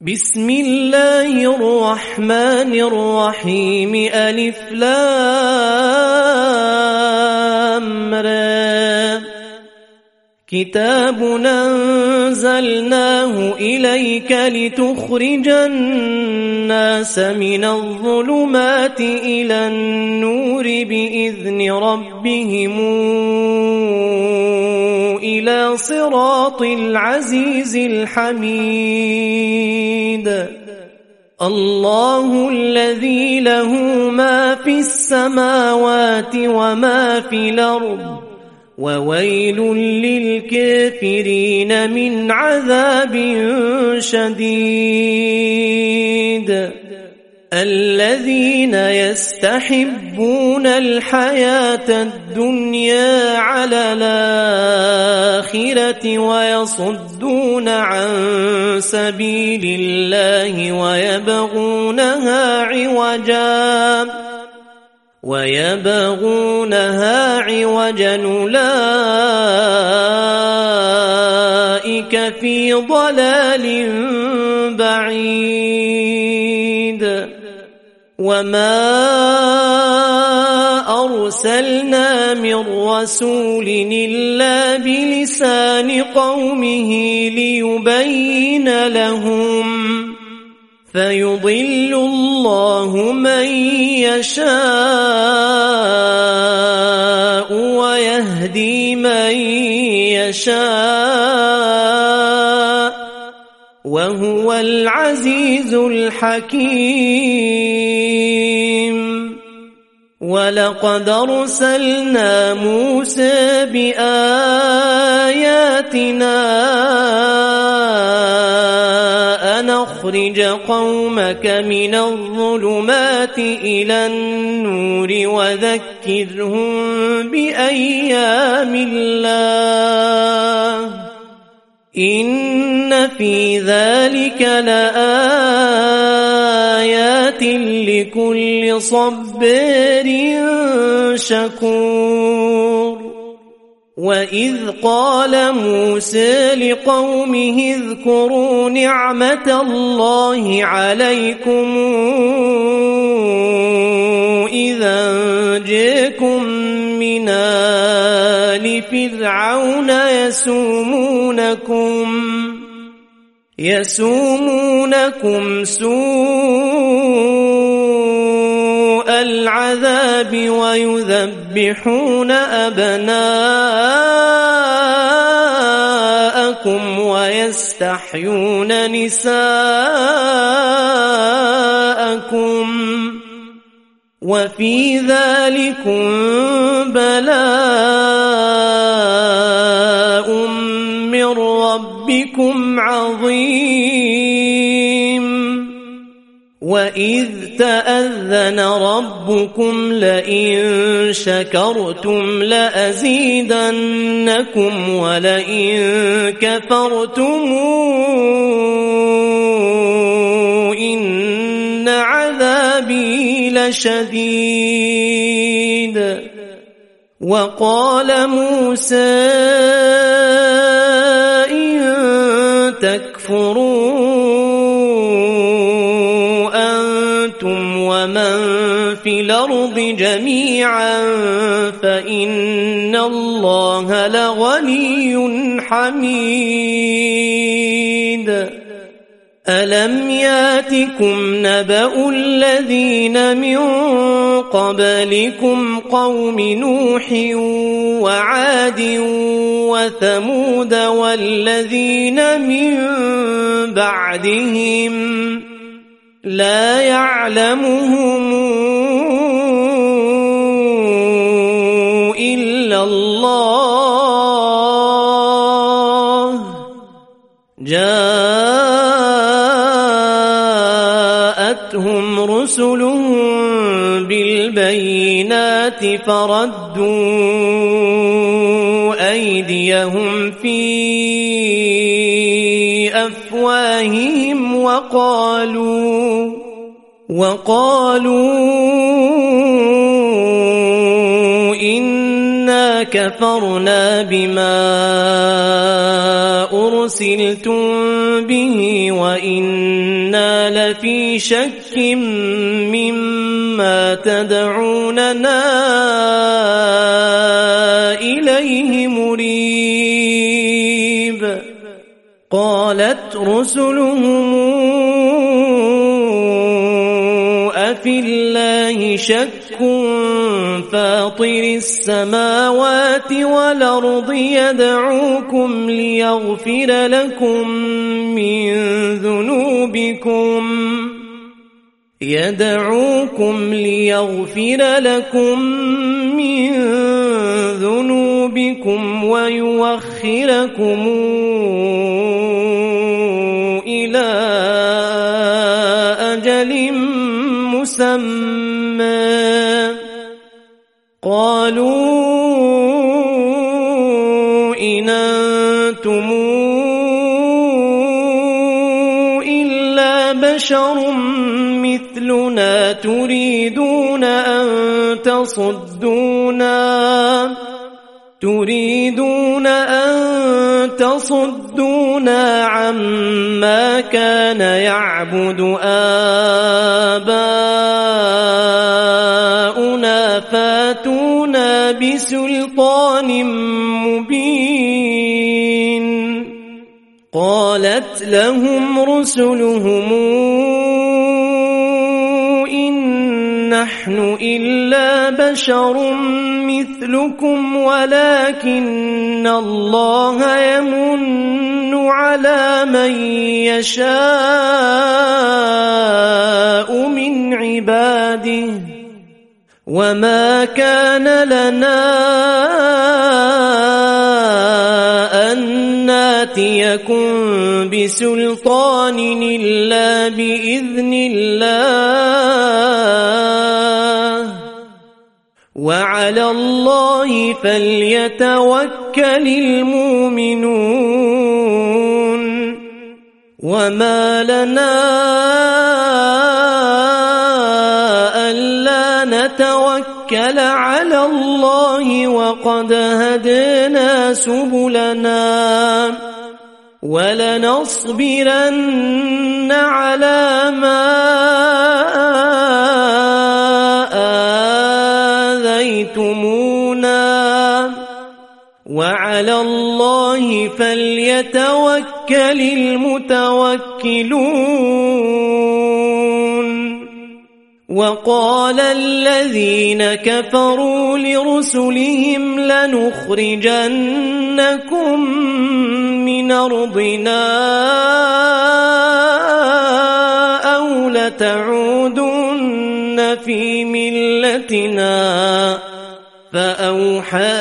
بسم الله الرحمن الرحيم ألف لام را كتاب أنزلناه إليك لتخرج الناس من الظلمات إلى النور بإذن ربهم إلى صراط العزيز الحميد الله الذي له ما في السماوات وما في الأرض وويل للكافرين من عذاب شديد الذين يستحبون الحياة الدنيا على الآخرة ويصدون عن سبيل الله ويبغونها عوجا أولئك في ضلال بعيد وما أرسلنا من رسول إلا بلسان قومه ليبين لهم فيضل الله من يشاء ويهدي من يشاء وهو العزيز الحكيم ولقد أرسلنا موسى بآياتنا أن أخرج قومك من الظلمات إلى النور وذكرهم بأيام الله إن في ذلك لآيات لكل صبار شكور وإذ قال موسى لقومه اذكروا نعمة الله عليكم إذا أنجاكم من آل فرعون يسومونكم سوء العذاب ويذبحون أبناءكم ويستحيون نساءكم وفي ذلكم بلاء من ربكم عظيم وإذ تأذن ربكم لئن شكرتم لأزيدنكم ولئن كفرتم إن عذابي لشديد وقال موسى إن تكفروا أنتم ومن في الأرض جميعا فإن الله لغني حميد ألم ياتكم نبأ الذين من قبلكم قوم نوح وعاد وثمود والذين من بعدهم لا يعلمهم إلا الله جاءتهم رسلهم بالبينات فردوا أيديهم في أفواههم وقالوا إنا كفرنا بما أرسلتم به وإنا لفي شك مما تدعوننا إليه مريب. قالت رسلهم أفي الله شك فاطر السماوات والأرض يدعوكم ليغفر لكم من ذنوبكم ويوخركم إلى أجل مسمى. قالوا إن أنتم إلا بشر مثلنا تريدون أن تصدونا عما كان يعبد آباؤنا فاتونا بسلطان مبين. قالت لهم رسلهم نحن إلا بشر مثلكم ولكن الله يمن على من يشاء من عباده وما كان لنا أن ناتيكم بسلطان إلا بإذن الله وعلى الله فليتوكل المؤمنون. وما لنا ألا نتوكل على الله وقد هدانا سبلنا ولنصبرن على ما آذيتمونا وعلى الله فليتوكل المتوكلون. وقال الذين كفروا لرسلهم لنخرجنكم من أرضنا أو لتعودن في ملتنا فأوحى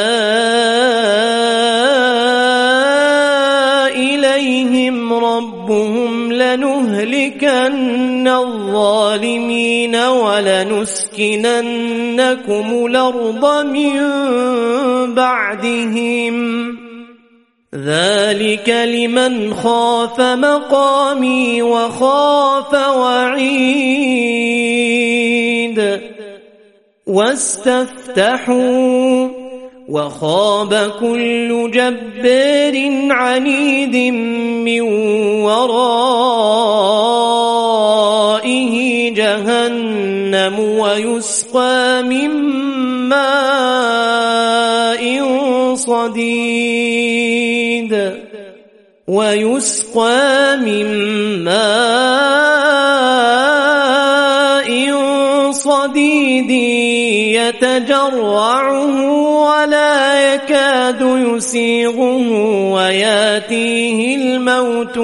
إليهم ربهم لنهلكن الظالمين ولنسكننكم الأرض من بعدهم ذلك لمن خاف مقامي وخاف وعيد. واستفتحوا وخاب كل جبار عنيد من ورائه جهنم ويسقى من ماء صديد يتجرعه ولا يكاد يسيغه وياتيه الموت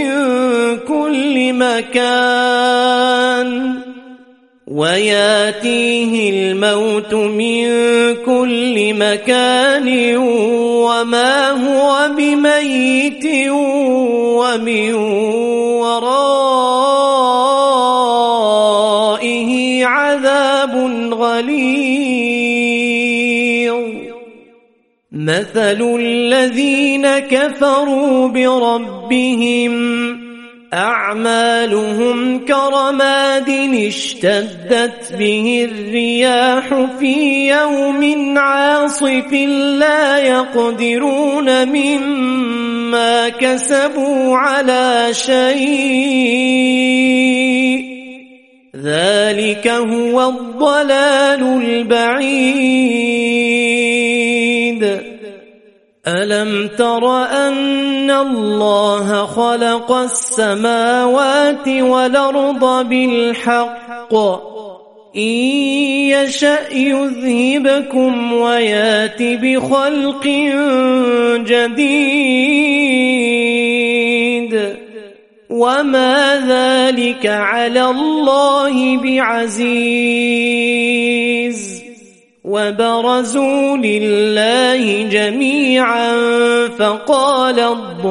من كل مكان وما هو بميت ومن ورائه عذاب غليظ. مثل الذين كفروا بربهم أعمالهم كرماد اشتدت به الرياح في يوم عاصف لا يقدرون مما ما كسبوا على شيء ذلك هو الضلال البعيد ألم تر أن الله خلق السماوات والأرض بالحق إن يشأ يذهبكم ويات بخلق جديد وما ذلك على الله بعزيز وبرزوا لله جميعا فقال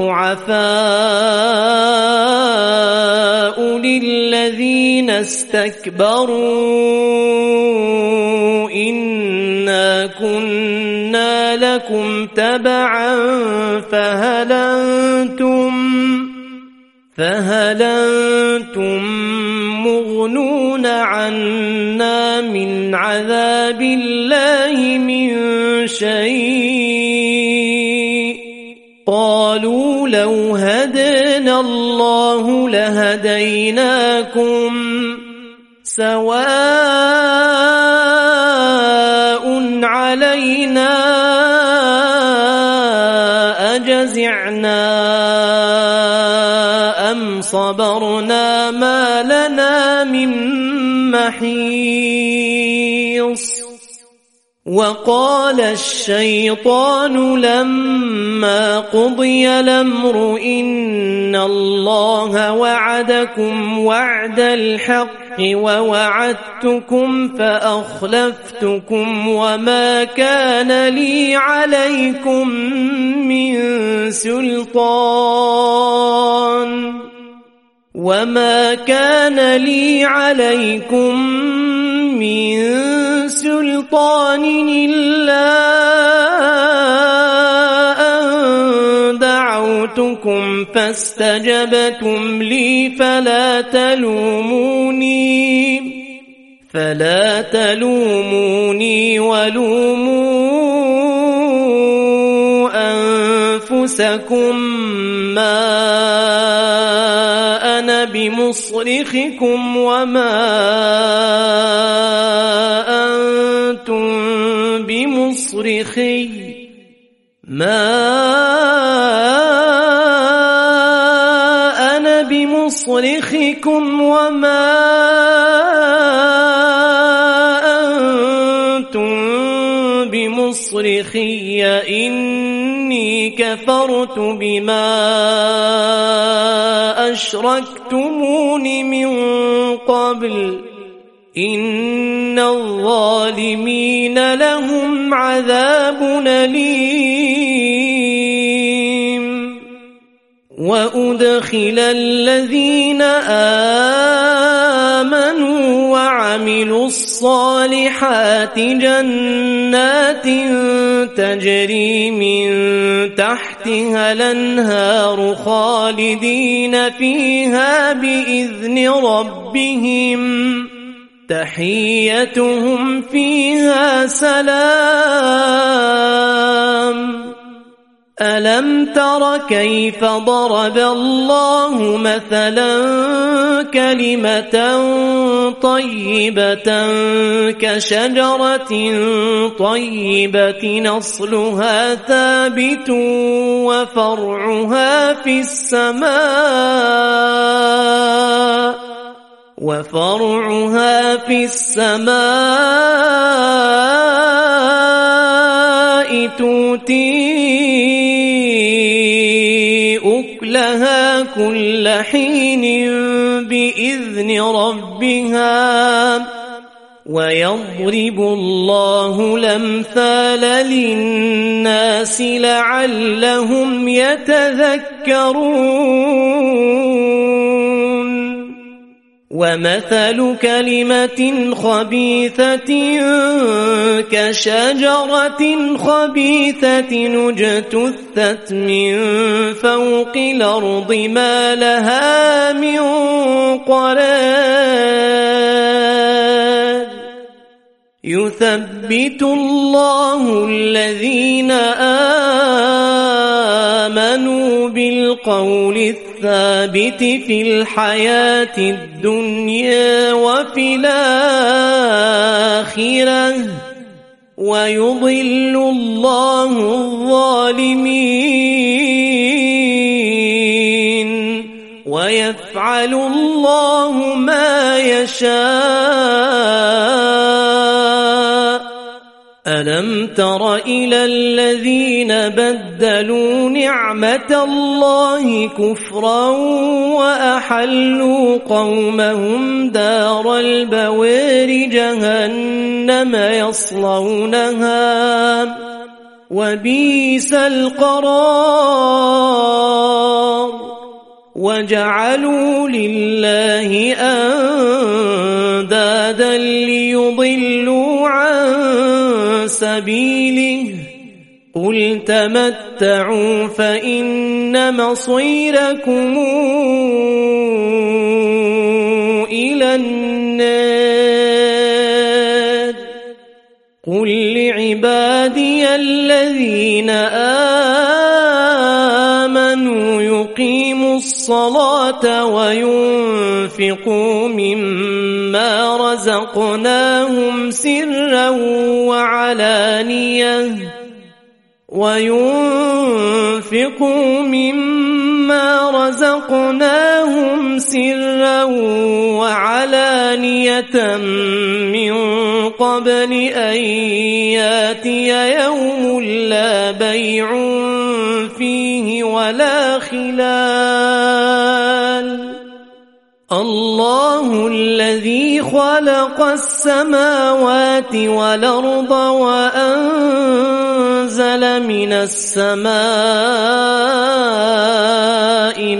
الضعفاء للذين استكبروا إنا كنا لكم تبعا فهل أنتم مغنون عنا من عذاب الله من شيء قالوا لو هدانا الله لهديناكم سواء علينا أجزعنا أم صبرنا ما لنا من محيص وقال الشيطان لما قضي الأمر إن الله وعدكم وعد الحق ووعدتكم فأخلفتكم وما كان لي عليكم من سلطان إلا أن دعوتكم فاستجبتم لي فلا تلوموني ولوموا أنفسكم ما أنا بمصرخكم وما أنتم بمصرخي بمصرخكم وما أنتم بمصرخي إني كفرت بما أشركتمون من قبل إن الظالمين لهم عذاب أليم وأدخل الذين آمنوا وعملوا الصالحات جنات تجري من تحتها الأنهار خالدين فيها بإذن ربهم تحيتهم فيها سلام ألم تر كيف ضرب الله مثلا كلمة طيبة كشجرة طيبة أصلها ثابت وفرعها في السماء تؤتي أكلها كل حين بإذن ربها ويضرب الله الأمثال للناس لعلهم يتذكرون ومثل كلمة خبيثة كشجرة خبيثة اجتثت من فوق الأرض ما لها من قرار يثبت الله الذين آمنوا بالقول الثابت في الحياة الدنيا وفي الآخرة ويضل الله الظالمين ويفعل الله ما يشاء. ألم تر إلى الذين بدلوا نعمة الله كفرا وأحلوا قومهم دار البوار جهنم يصلونها وبئس القرار وجعلوا لله أندادا ليضلوا عن سبيله قل تمتعوا فإن مصيركم إلى النار. قل لعبادي الذين آمنوا يقيموا الصلاة وينفقوا مما رزقناهم سرا وعلانية من قبل أن ياتي يوم لا بيع فيه ولا خلال. الله الذي خلق السماوات والأرض وأنزل من السماء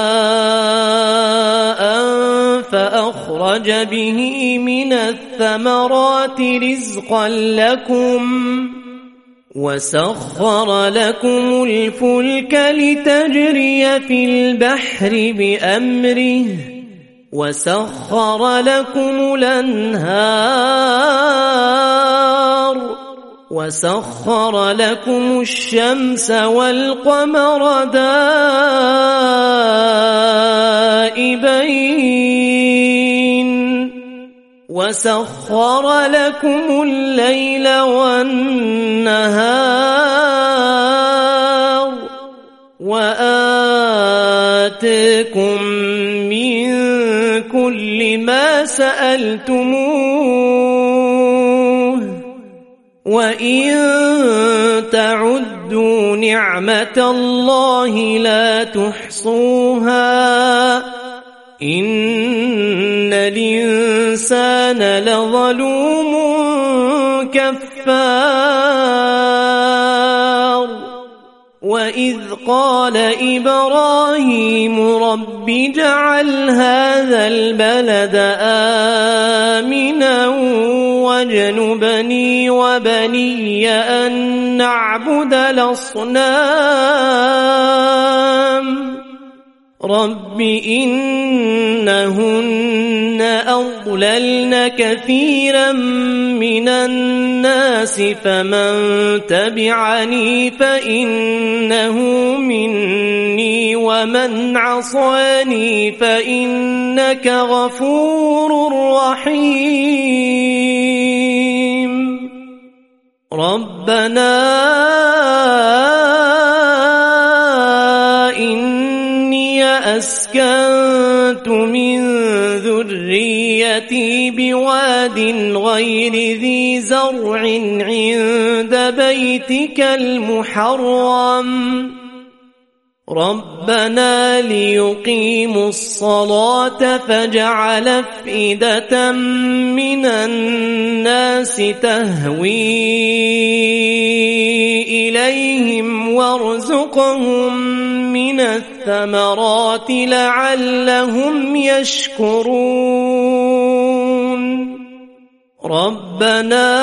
ماء فأخرج به من الثمرات رزقا لكم وسخر لكم الفلك لتجري في البحر بأمره وسخر لكم الأنهار وسخر لكم الشمس والقمر دائبين وسخر لكم الليل والنهار وآتاكم من كل ما سألتموه وإن تعدوا نعمة الله لا تحصوها إن الإنسان لظلوم كفار. وإذ قال إبراهيم رب اجعل هذا البلد آمنا واجنبني وبني أن نعبد الأصنام رب إنهن أضللن كثيرا من الناس فمن تبعني فإنه مني ومن عصاني فإنك غفور رحيم. ربنا أسكنت من ذريتي بواد غير ذي زرع عند بيتك المحرم ربنا ليقيموا الصلاة فاجعل أفئدة من الناس تهوي إليهم وارزقهم من الثمرات لعلهم يشكرون. ربنا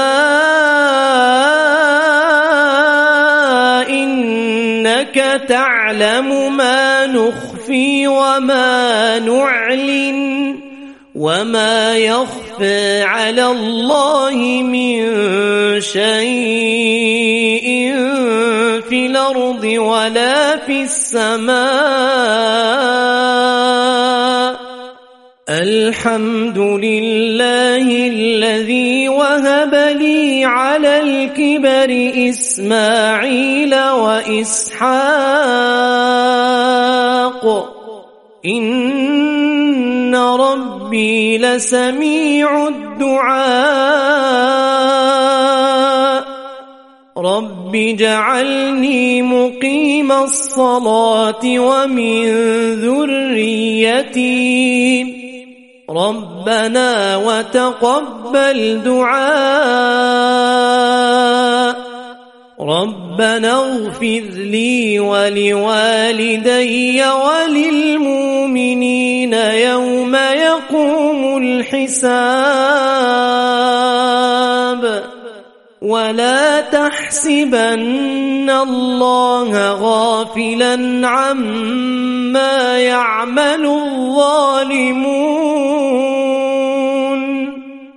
إنك تعلم ما نخفي وما نعلن وما يخفى على الله من شيء في الأرض الأرض ولا في السماء. الحمد لله الذي وهب لي على الكبر إسماعيل وإسحاق إن ربي لسميع الدعاء. رب اجعلني مقيم الصلاة ومن ذريتي ربنا وتقبل دعاء. ربنا اغفر لي ولوالدي وللمؤمنين يوم يقوم الحساب. ولا تحسبن الله غافلا عما يعمل الظالمون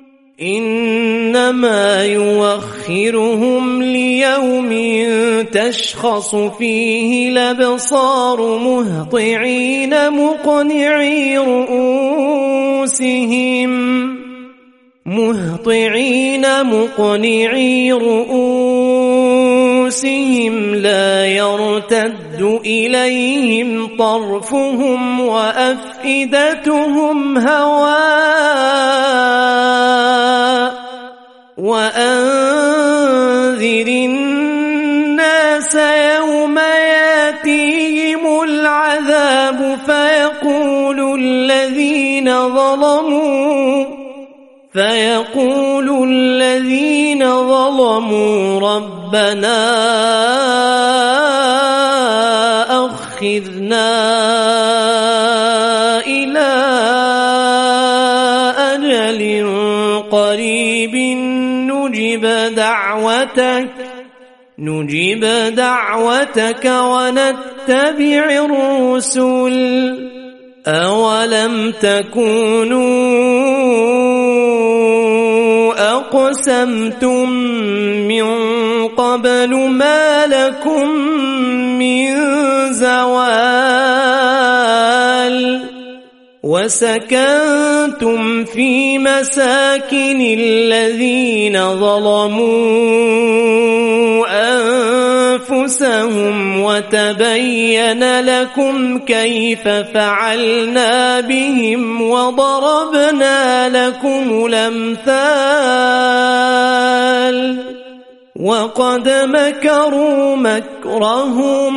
إنما يؤخرهم ليوم تشخص فيه الأبصار مهطعين مقنعي رؤوسهم لا يرتد إليهم طرفهم وأفئدتهم هواء. وأنذر الناس يوم ياتيهم العذاب فيقول الذين ظلموا ربنا أخذنا إلى أجل قريب نجب دعوتك ونتبع الرسل أولم تكونوا أقسمتم من قبل ما لكم من زوال. وسكنتم في مساكن الذين ظلموا أنفسهم وتبين لكم كيف فعلنا بهم وضربنا لكم الأمثال. وقد مكروا مكرهم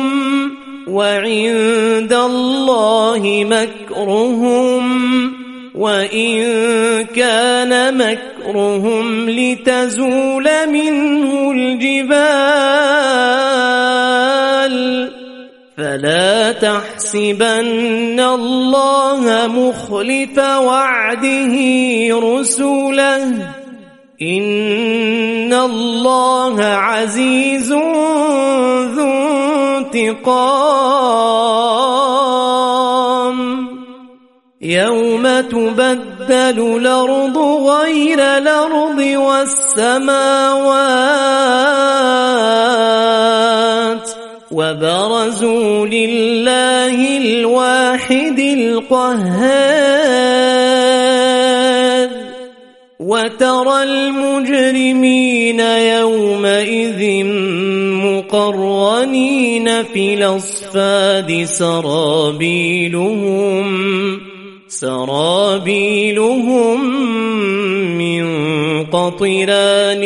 وعند الله مكرهم وإن كان مكرهم لتزول منه الجبال. فلا تحسبن الله مخلف وعده رسله إن الله عزيز ذو انتقام. يوم تبدل الأرض غير الأرض والسماوات وبرزوا لله الواحد القهار. وترى المجرمين يومئذ مقرنين في الأصفاد سرابيلهم من قطران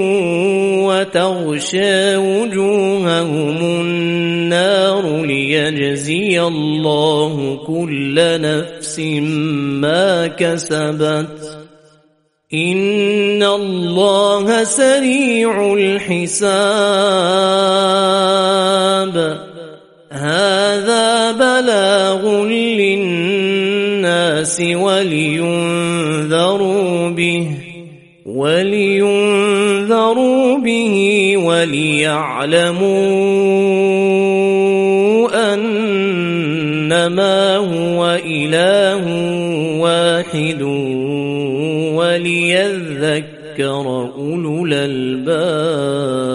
وتغشى وجوههم النار ليجزي الله كل نفس ما كسبت إن الله سريع الحساب. هذا بلاغ للناس ولينذروا به وليعلموا أنما هو إله واحد وليذكر أولو الألباب.